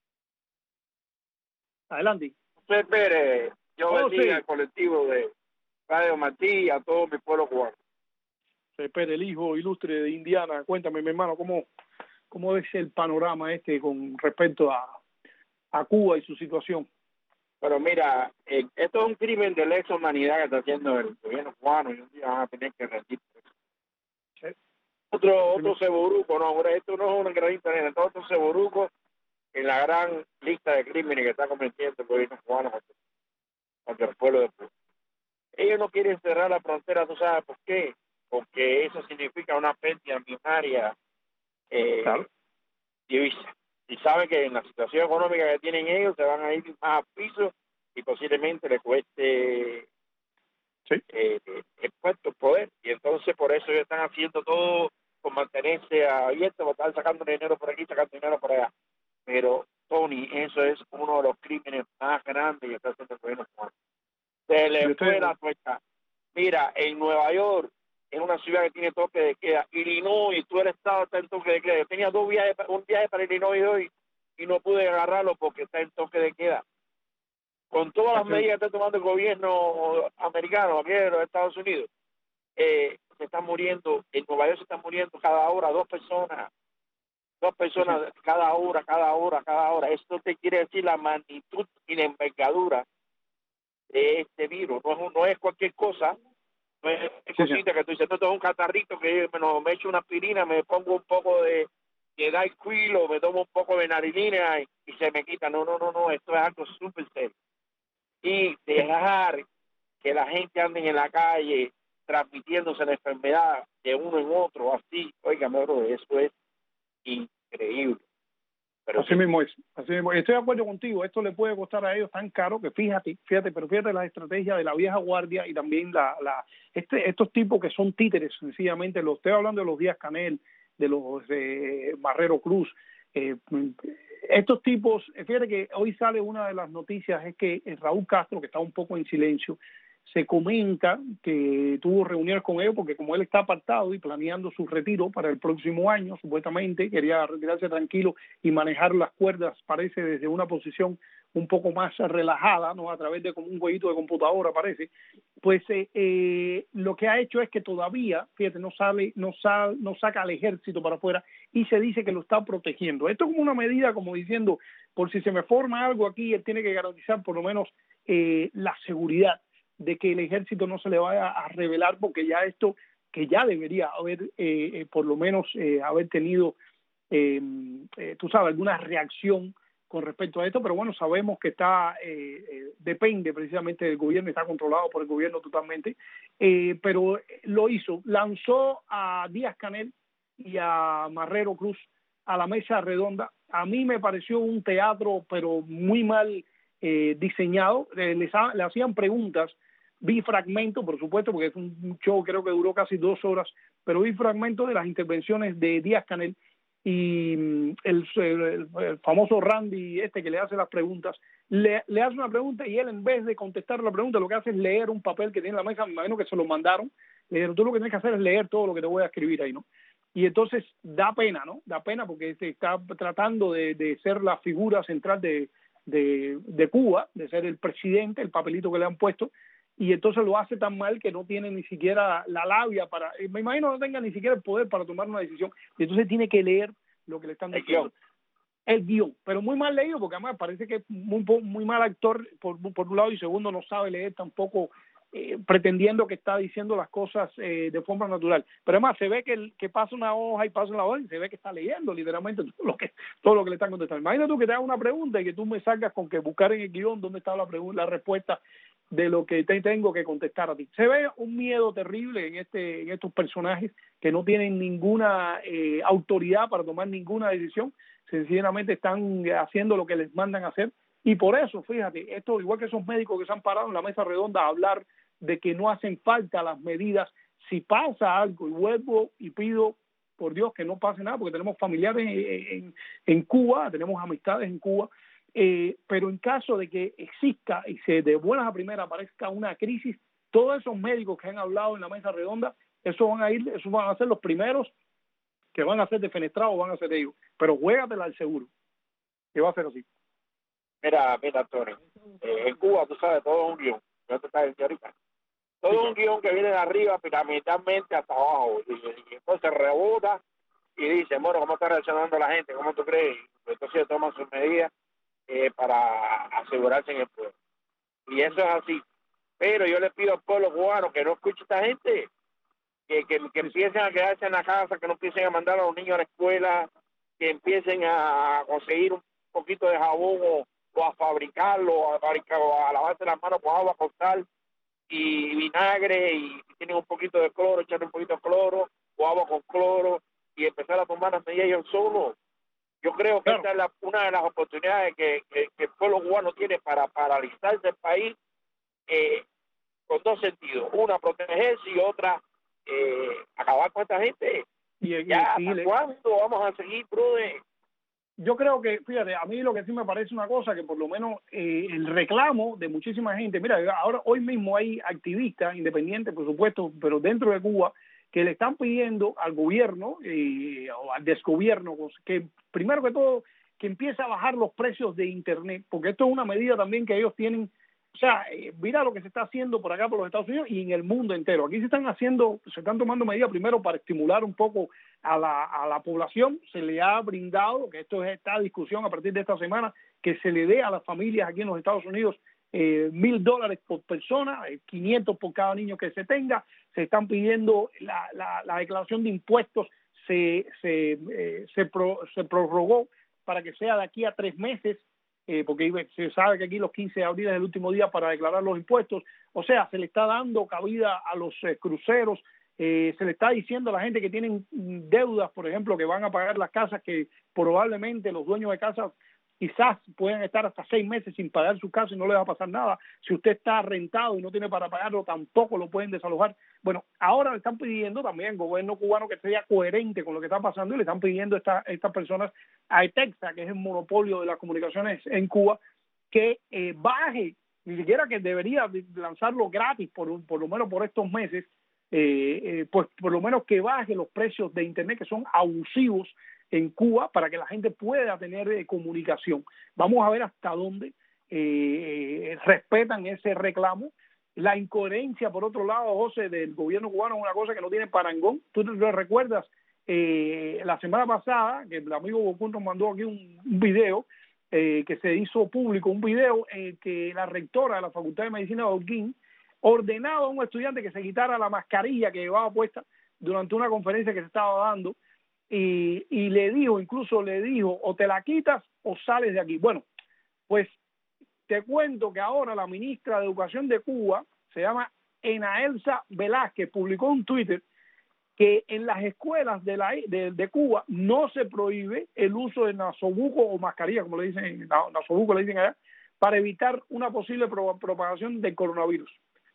[SPEAKER 2] Adelante.
[SPEAKER 10] José Pérez, yo bendiga
[SPEAKER 2] sí.
[SPEAKER 10] al colectivo de Radio Martí y a todo mi pueblo cubano.
[SPEAKER 2] José Pérez, el hijo ilustre de Indiana. Cuéntame, mi hermano, ¿cómo es el panorama con respecto a Cuba y su situación?
[SPEAKER 10] Pero mira, esto es un crimen de lesa humanidad que está haciendo el gobierno cubano, y un día van a tener que rendir.
[SPEAKER 2] Sí.
[SPEAKER 10] Otro ceboruco, no, ahora esto no es una granita negra, otro ceboruco en la gran lista de crímenes que está cometiendo el gobierno cubano contra el pueblo de Cuba. Ellos no quieren cerrar la frontera, ¿tú sabes por qué? Porque eso significa una pérdida millonaria
[SPEAKER 2] Claro.
[SPEAKER 10] divisa. Y saben que en la situación económica que tienen ellos se van a ir más a piso y posiblemente les cueste el puesto, poder. Y entonces por eso ellos están haciendo todo por mantenerse abiertos, por estar sacando dinero por aquí, sacando dinero por allá. Pero, Tony, eso es uno de los crímenes más grandes que está haciendo el gobierno cubano. Se le fue la tuerca. Mira, en Nueva York, es una ciudad que tiene toque de queda. Illinois, todo el estado está en toque de queda. Yo tenía un viaje para Illinois hoy y no pude agarrarlo porque está en toque de queda. Con todas las medidas que está tomando el gobierno americano aquí en los Estados Unidos, se están muriendo, en Nueva York se están muriendo cada hora 2 personas cada hora. Esto te quiere decir la magnitud y la envergadura de este virus. No es cualquier cosa. No es cosita que tú dices, esto es un catarrito que me echo una aspirina, me pongo un poco de Dayquil o me tomo un poco de narilina y se me quita. No, esto es algo súper serio. Y dejar que la gente ande en la calle transmitiéndose la enfermedad de uno en otro, así, óigame, bro, eso es increíble. Pero
[SPEAKER 2] así mismo es. Estoy de acuerdo contigo. Esto le puede costar a ellos tan caro que fíjate la estrategia de la vieja guardia y también estos tipos que son títeres, sencillamente. Estoy hablando de los Díaz-Canel, de los Marrero Cruz. Estos tipos, fíjate que hoy sale una de las noticias, es que Raúl Castro, que está un poco en silencio, se comenta que tuvo reuniones con ellos porque como él está apartado y planeando su retiro para el próximo año, supuestamente quería retirarse tranquilo y manejar las cuerdas, parece, desde una posición un poco más relajada, no a través de como un jueguito de computadora, parece. Pues lo que ha hecho es que todavía, fíjate, no saca al ejército para afuera y se dice que lo está protegiendo. Esto es como una medida como diciendo, por si se me forma algo aquí, él tiene que garantizar por lo menos la seguridad de que el ejército no se le vaya a revelar, porque ya esto, que ya debería haber, por lo menos, haber tenido, tú sabes, alguna reacción con respecto a esto, pero bueno, sabemos que depende precisamente del gobierno, está controlado por el gobierno totalmente, pero lo hizo, lanzó a Díaz-Canel y a Marrero Cruz a la mesa redonda. A mí me pareció un teatro, pero muy mal diseñado. Le hacían preguntas. Vi fragmentos, por supuesto, porque es un show, creo que duró casi 2 horas, pero vi fragmentos de las intervenciones de Díaz-Canel y el famoso Randy que le hace las preguntas, le hace una pregunta y él, en vez de contestar la pregunta, lo que hace es leer un papel que tiene en la mesa. Me imagino que se lo mandaron. Le dijeron, tú lo que tienes que hacer es leer todo lo que te voy a escribir ahí, ¿no? Y entonces da pena, ¿no? Da pena porque se está tratando de ser la figura central de Cuba, de ser el presidente, el papelito que le han puesto, y entonces lo hace tan mal que no tiene ni siquiera la labia para, me imagino no tenga ni siquiera el poder para tomar una decisión, y entonces tiene que leer lo que le están diciendo. El guión, pero muy mal leído, porque además parece que es muy mal actor por un lado, y segundo no sabe leer tampoco, pretendiendo que está diciendo las cosas de forma natural. Pero además se ve que pasa una hoja y pasa una hoja y se ve que está leyendo literalmente todo lo que le están contestando. Imagínate tú que te haga una pregunta y que tú me salgas con que buscar en el guión dónde está la respuesta de lo que te tengo que contestar a ti. Se ve un miedo terrible en estos personajes que no tienen ninguna autoridad para tomar ninguna decisión, sencillamente están haciendo lo que les mandan a hacer, y por eso, fíjate, esto igual que esos médicos que se han parado en la mesa redonda a hablar de que no hacen falta las medidas. Si pasa algo, y vuelvo y pido por Dios que no pase nada, porque tenemos familiares en Cuba, tenemos amistades en Cuba, pero en caso de que exista y se de buenas a primeras aparezca una crisis, todos esos médicos que han hablado en la mesa redonda, esos van a ser los primeros que van a ser defenestrados, van a ser ellos, pero juégatela al seguro, que va a ser así.
[SPEAKER 10] Mira, Tony, en Cuba, tú sabes, todo es un guión, yo te estaba diciendo ahorita. Todo es un guión que viene de arriba piramidalmente hasta abajo, y entonces rebota y dice, bueno, ¿cómo está reaccionando la gente? ¿Cómo tú crees? Entonces toman sus medidas para asegurarse en el pueblo. Y eso es así. Pero yo le pido al pueblo cubano que no escuche a esta gente, que empiecen a quedarse en la casa, que no empiecen a mandar a los niños a la escuela, que empiecen a conseguir un poquito de jabón o a fabricarlo, o a lavarse las manos con agua con sal y vinagre, y si tienen un poquito de cloro, echarle un poquito de cloro o agua con cloro y empezar a tomar las medidas ellos solos. Yo creo que esta es una de las oportunidades que el pueblo cubano tiene para paralizarse el país, con dos sentidos: una, protegerse, y otra, acabar con esta gente. ¿Cuándo vamos a seguir, brother?
[SPEAKER 2] Yo creo que, fíjate, a mí lo que sí me parece una cosa, que por lo menos el reclamo de muchísima gente, mira, ahora hoy mismo hay activistas independientes, por supuesto, pero dentro de Cuba, que le están pidiendo al gobierno o al desgobierno que, primero que todo, que empiece a bajar los precios de Internet, porque esto es una medida también que ellos tienen. O sea, mira lo que se está haciendo por acá, por los Estados Unidos y en el mundo entero. Aquí se están tomando medidas primero para estimular un poco a la población. Se le ha brindado, que esto es esta discusión a partir de esta semana, que se le dé a las familias aquí en los Estados Unidos $1,000 por persona, 500 por cada niño que se tenga. Se están pidiendo la declaración de impuestos, se prorrogó para que sea de aquí a 3 meses. Porque se sabe que aquí los 15 de abril es el último día para declarar los impuestos. O sea, se le está dando cabida a los cruceros, se le está diciendo a la gente que tienen deudas, por ejemplo, que van a pagar las casas, que probablemente los dueños de casas quizás pueden estar hasta 6 meses sin pagar su casa y no les va a pasar nada. Si usted está rentado y no tiene para pagarlo, tampoco lo pueden desalojar. Bueno, ahora le están pidiendo también al gobierno cubano que sea coherente con lo que está pasando, y le están pidiendo a estas personas, a ETEXA, que es el monopolio de las comunicaciones en Cuba, que baje, ni siquiera que debería lanzarlo gratis por lo menos por estos meses, pues por lo menos que baje los precios de Internet, que son abusivos en Cuba, para que la gente pueda tener comunicación. Vamos a ver hasta dónde respetan ese reclamo. La incoherencia, por otro lado, José, del gobierno cubano es una cosa que no tiene parangón. Tú te lo recuerdas, la semana pasada, que el amigo Bocún nos mandó aquí un video que se hizo público, un video en que la rectora de la Facultad de Medicina de Holguín ordenaba a un estudiante que se quitara la mascarilla que llevaba puesta durante una conferencia que se estaba dando, y incluso le dijo, o te la quitas o sales de aquí. Bueno, pues te cuento que ahora la ministra de Educación de Cuba, se llama Enaelsa Velázquez, publicó un Twitter que en las escuelas de Cuba no se prohíbe el uso de nasobuco o mascarilla, como le dicen, nasobuco le dicen allá, para evitar una posible propagación del coronavirus.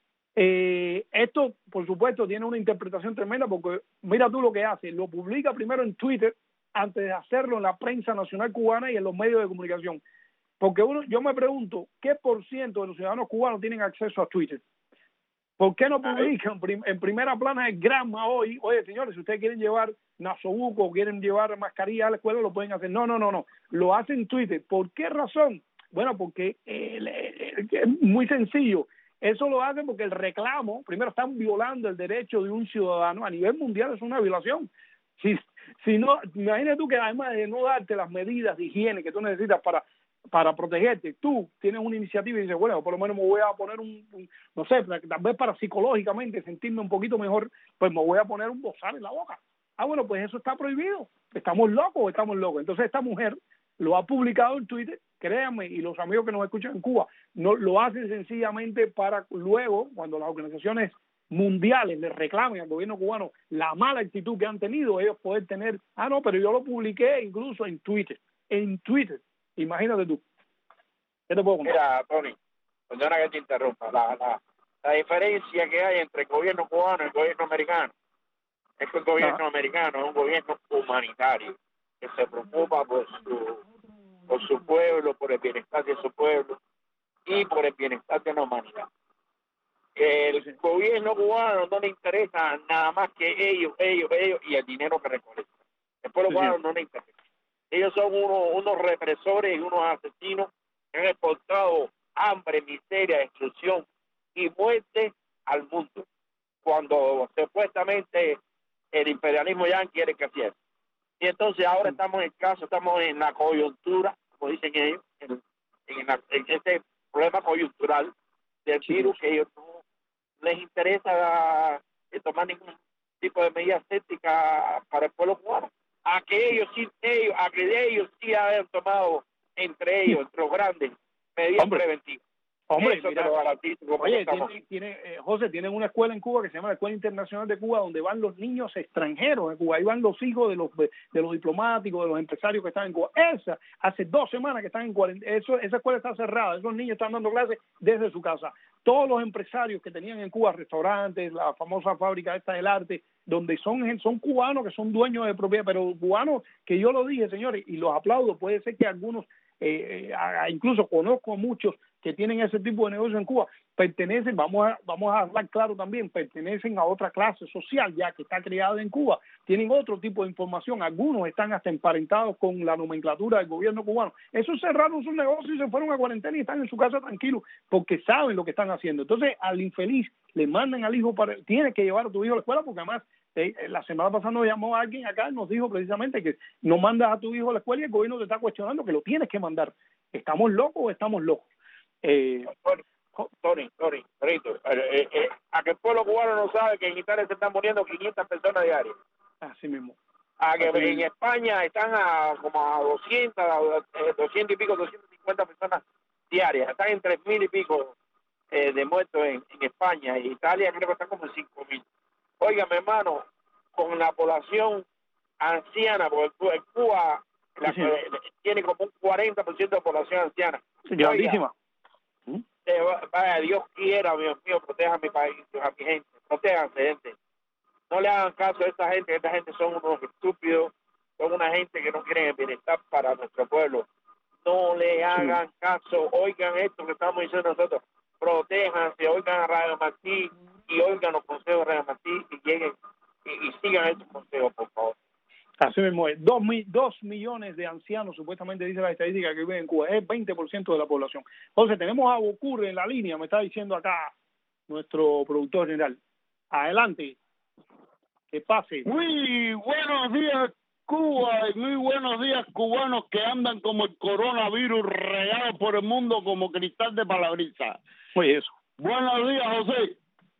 [SPEAKER 2] Esto, por supuesto, tiene una interpretación tremenda, porque mira tú lo que hace, lo publica primero en Twitter antes de hacerlo en la prensa nacional cubana y en los medios de comunicación. Porque yo me pregunto, ¿qué % de los ciudadanos cubanos tienen acceso a Twitter? ¿Por qué no publican en primera plana el Granma hoy? Oye, señores, si ustedes quieren llevar nasobuco o quieren llevar mascarilla a la escuela, lo pueden hacer. No. Lo hacen en Twitter. ¿Por qué razón? Bueno, porque es muy sencillo. Eso lo hacen porque el reclamo, primero, están violando el derecho de un ciudadano. A nivel mundial es una violación. Si no, imagínate tú que además de no darte las medidas de higiene que tú necesitas para protegerte, tú tienes una iniciativa y dices, bueno, por lo menos me voy a poner no sé, tal vez para psicológicamente sentirme un poquito mejor, pues me voy a poner un bozal en la boca. Bueno, pues eso está prohibido. ¿Estamos locos o estamos locos? Entonces esta mujer lo ha publicado en Twitter, créanme, y los amigos que nos escuchan en Cuba, no lo hacen sencillamente para luego, cuando las organizaciones mundiales le reclamen al gobierno cubano la mala actitud que han tenido, ellos poder tener, no, pero yo lo publiqué incluso en Twitter, imagínate tú. ¿Qué te puedo contar?
[SPEAKER 10] Mira, Tony, perdona que te interrumpa, la diferencia que hay entre el gobierno cubano y el gobierno americano es que el gobierno americano es un gobierno humanitario, que se preocupa por su pueblo, por el bienestar de su pueblo y por el bienestar de la humanidad. El gobierno cubano no le interesa nada más que ellos y el dinero que recolectan. El pueblo cubano no le interesa. Ellos son unos represores y unos asesinos que han exportado hambre, miseria, destrucción y muerte al mundo, cuando supuestamente el imperialismo ya quiere que así es. Y entonces ahora estamos en la coyuntura, como dicen ellos, en este problema coyuntural del virus, que ellos no les interesa tomar ningún tipo de medida estética para el pueblo cubano. A que ellos sí hayan tomado entre los grandes medidas preventivas.
[SPEAKER 2] Hombre,
[SPEAKER 10] eso
[SPEAKER 2] mira,
[SPEAKER 10] te lo garantizo.
[SPEAKER 2] Oye, José, tienen una escuela en Cuba que se llama la Escuela Internacional de Cuba, donde van los niños extranjeros de Cuba. Ahí van los hijos de los diplomáticos, de los empresarios que están en Cuba. Hace 2 semanas que están en cuarentena. Esa escuela está cerrada. Esos niños están dando clases desde su casa. Todos los empresarios que tenían en Cuba restaurantes, la famosa fábrica esta del arte, donde son cubanos que son dueños de propiedad, pero cubanos que yo lo dije, señores, y los aplaudo. Puede ser que algunos, incluso conozco muchos que tienen ese tipo de negocio en Cuba, pertenecen, vamos a hablar claro también, pertenecen a otra clase social ya que está creada en Cuba, tienen otro tipo de información, algunos están hasta emparentados con la nomenclatura del gobierno cubano. Esos cerraron sus negocios y se fueron a cuarentena y están en su casa tranquilos porque saben lo que están haciendo. Entonces al infeliz le mandan al hijo, tienes que llevar a tu hijo a la escuela, porque además la semana pasada nos llamó alguien acá y nos dijo precisamente que no mandas a tu hijo a la escuela y el gobierno te está cuestionando que lo tienes que mandar. ¿Estamos locos o estamos locos?
[SPEAKER 10] Tony, a que el pueblo cubano no sabe que en Italia se están muriendo 500 personas diarias.
[SPEAKER 2] Así mismo.
[SPEAKER 10] En España están como a 200 y pico, 250 personas diarias. Están en 3.000 y pico de muertos en España. Y Italia creo que están como en 5.000. Oiga, mi hermano, con la población anciana, porque Cuba tiene como un 40% de población anciana.
[SPEAKER 2] Grandísima.
[SPEAKER 10] Vaya, Dios quiera, Dios mío, proteja a mi país, a mi gente, protéjanse, gente. No le hagan caso a esta gente son unos estúpidos, son una gente que no quiere el bienestar para nuestro pueblo. No le hagan caso, oigan esto que estamos diciendo nosotros, protéjanse, oigan a Radio Martí y oigan los consejos de Radio Martí y lleguen y sigan estos consejos, por favor.
[SPEAKER 2] Así mismo es. 2 millones de ancianos, supuestamente dice la estadística, que viven en Cuba. Es 20% de la población. Entonces, tenemos a Bocur en la línea, me está diciendo acá nuestro productor general. Adelante. Que pase.
[SPEAKER 11] Muy buenos días, Cuba, y muy buenos días, cubanos que andan como el coronavirus regado por el mundo como cristal de palabrisa.
[SPEAKER 2] Oye, eso.
[SPEAKER 11] Buenos días, José.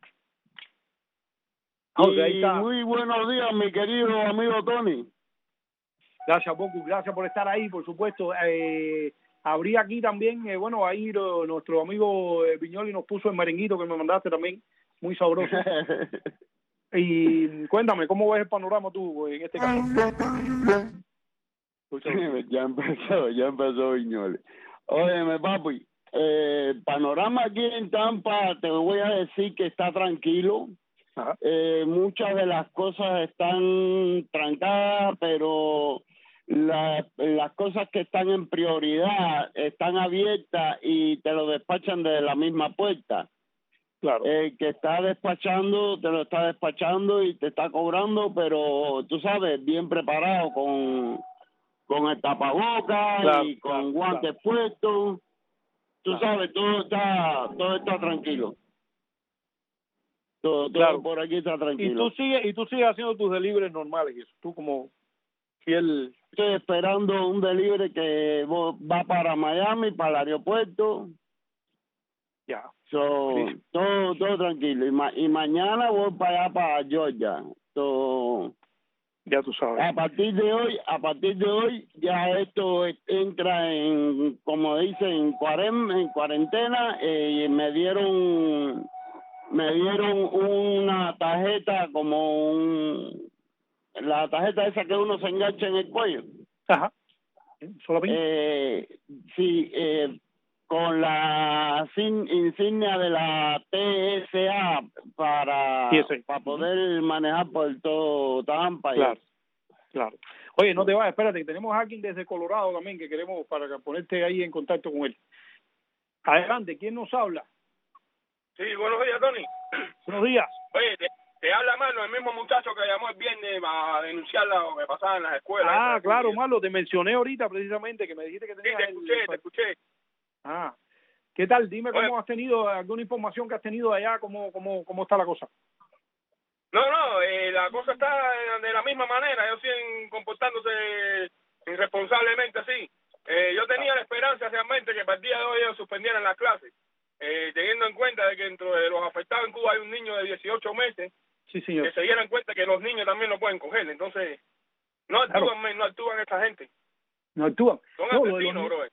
[SPEAKER 2] Ahí está.
[SPEAKER 11] Muy buenos días, mi querido amigo Tony.
[SPEAKER 2] Gracias, Bocu, gracias por estar ahí, por supuesto. Habría aquí también, ahí nuestro amigo Viñoli nos puso el merenguito que me mandaste también, muy sabroso. Y cuéntame, ¿cómo ves el panorama tú en este caso?
[SPEAKER 11] ya empezó Viñoli. Óyeme, papi, el panorama aquí en Tampa, te voy a decir que está tranquilo. Muchas de las cosas están trancadas, pero las cosas que están en prioridad están abiertas y te lo despachan desde la misma puerta.
[SPEAKER 2] Claro.
[SPEAKER 11] Que está despachando, te lo está despachando y te está cobrando, pero tú sabes, bien preparado con el tapabocas y con guantes puestos. Tú sabes, todo está tranquilo. Todo por aquí está tranquilo.
[SPEAKER 2] Y tú sigues haciendo tus deliveries normales y eso. Tú como fiel.
[SPEAKER 11] Estoy esperando un delivery que va para Miami, para el aeropuerto.
[SPEAKER 2] Ya.
[SPEAKER 11] Todo tranquilo. Y mañana voy para allá, para Georgia.
[SPEAKER 2] Ya tú sabes.
[SPEAKER 11] A partir de hoy ya esto entra en, como dicen, en cuarentena. Me dieron una tarjeta la tarjeta esa que uno se engancha en el cuello.
[SPEAKER 2] Ajá.
[SPEAKER 11] Sí, con la insignia de la TSA para poder manejar por todo Tampa.
[SPEAKER 2] Claro. Oye, no te vayas, espérate, que tenemos a alguien desde Colorado también que queremos para ponerte ahí en contacto con él. Adelante, ¿quién nos habla?
[SPEAKER 12] Sí, buenos días, Tony.
[SPEAKER 2] Buenos días.
[SPEAKER 12] Oye, te habla Marlo, el mismo muchacho que llamó el viernes a denunciar lo que pasaba en las escuelas.
[SPEAKER 2] Ah, claro, Marlo, te mencioné ahorita precisamente que me dijiste que tenías...
[SPEAKER 12] Sí, te escuché.
[SPEAKER 2] Ah, ¿qué tal? Dime cómo has tenido, alguna información que has tenido allá, cómo está la cosa.
[SPEAKER 12] No, la cosa está de la misma manera, ellos siguen comportándose irresponsablemente así. Yo tenía la esperanza realmente que para el día de hoy ellos suspendieran las clases, teniendo en cuenta de que dentro de los afectados en Cuba hay un niño de 18 meses,
[SPEAKER 2] sí, señor,
[SPEAKER 12] que se dieran cuenta que los niños también lo pueden coger, entonces no actúan esta gente.
[SPEAKER 2] No actúan.
[SPEAKER 12] Son asesinos, bro.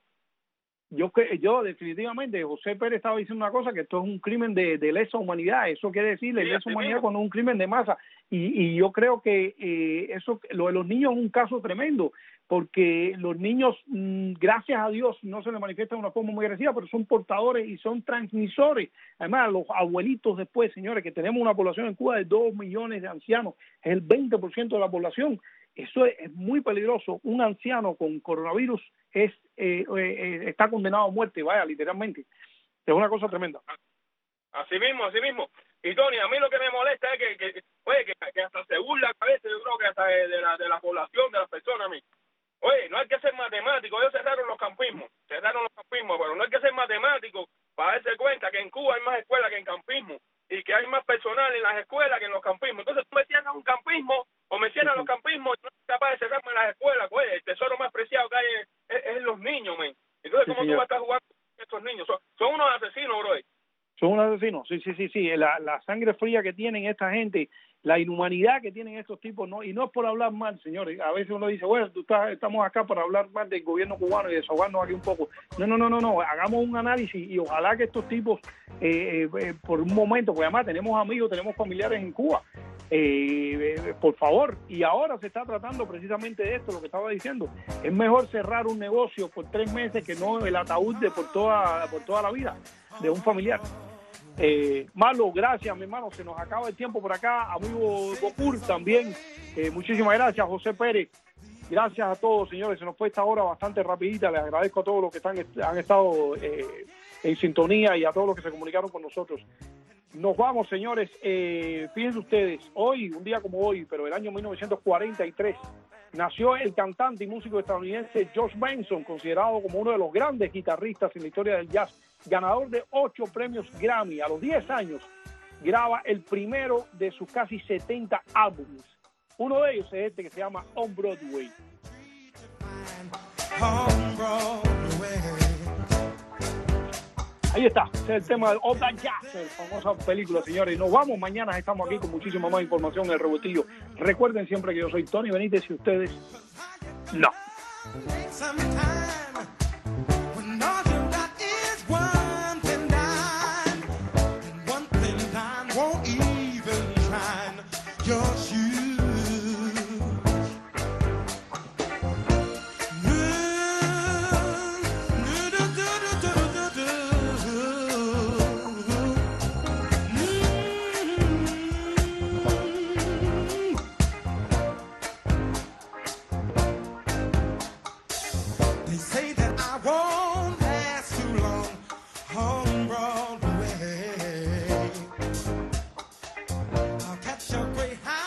[SPEAKER 2] Yo definitivamente, José Pérez estaba diciendo una cosa, que esto es un crimen de lesa humanidad. Eso quiere decir lesa humanidad cuando es un crimen de masa. Y yo creo que eso, lo de los niños es un caso tremendo, porque los niños, gracias a Dios, no se les manifiesta de una forma muy agresiva, pero son portadores y son transmisores. Además, los abuelitos después, señores, que tenemos una población en Cuba de 2 millones de ancianos, es el 20% de la población. Eso es muy peligroso. Un anciano con coronavirus está condenado a muerte, vaya, literalmente. Es una cosa tremenda.
[SPEAKER 12] Así mismo. Y Tony, a mí lo que me molesta es que hasta se burla a veces, yo creo que hasta de la población, de las personas. Oye, no hay que ser matemático, ellos cerraron los campismos, pero no hay que ser matemático para darse cuenta que en Cuba hay más escuelas que en campismo y que hay más personal en las escuelas que en los campismos. Entonces tú me cierras un campismo o me cierran los campismos y no eres capaz de cerrarme las escuelas. Pues el tesoro más preciado que hay es los niños, men. Entonces, ¿cómo tú vas a estar jugando con estos niños? Son unos asesinos, bro.
[SPEAKER 2] Son unos asesinos, sí. La sangre fría que tienen esta gente, la inhumanidad que tienen estos tipos, no, y no es por hablar mal, señores. A veces uno dice, bueno, estamos acá para hablar mal del gobierno cubano y desahogarnos aquí un poco. No, hagamos un análisis y ojalá que estos tipos, por un momento, porque además tenemos amigos, tenemos familiares en Cuba, por favor, y ahora se está tratando precisamente de esto, lo que estaba diciendo. Es mejor cerrar un negocio por 3 meses que no el ataúd de por toda la vida de un familiar. Marlo, gracias, mi hermano, se nos acaba el tiempo por acá. Amigo Gopur también, muchísimas gracias. José Pérez, gracias a todos, señores, se nos fue esta hora bastante rapidita. Les agradezco a todos los que han estado en sintonía y a todos los que se comunicaron con nosotros. Nos vamos, señores. Fíjense ustedes, hoy, un día como hoy, pero el año 1943, nació el cantante y músico estadounidense George Benson, considerado como uno de los grandes guitarristas en la historia del jazz, ganador de 8 premios Grammy. A los 10 años graba el primero de sus casi 70 álbumes. Uno de ellos es este que se llama On Broadway. Ahí está, ese es el tema de All That Jazz, la famosa película, señores. Nos vamos, mañana estamos aquí con muchísima más información en el Rebotillo. Recuerden siempre que yo soy Tony Benítez y ustedes no.
[SPEAKER 13] They say that I won't last too long, home, bro.